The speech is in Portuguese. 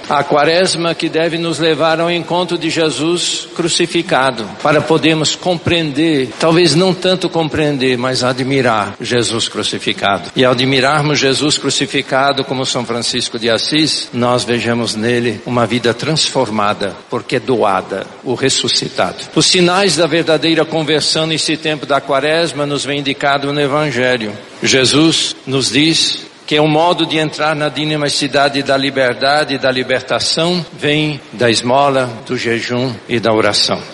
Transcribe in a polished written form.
A quaresma que deve nos levar ao encontro de Jesus crucificado, para podermos compreender, talvez não tanto compreender, mas admirar Jesus crucificado. E ao admirarmos Jesus crucificado como São Francisco de Assis, nós vejamos nele uma vida transformada, porque é doada, o ressuscitado. Os sinais da verdadeira conversão nesse tempo da quaresma nos vem indicado no Evangelho. Jesus nos diz que o modo de entrar na dinamicidade da liberdade e da libertação vem da esmola, do jejum e da oração.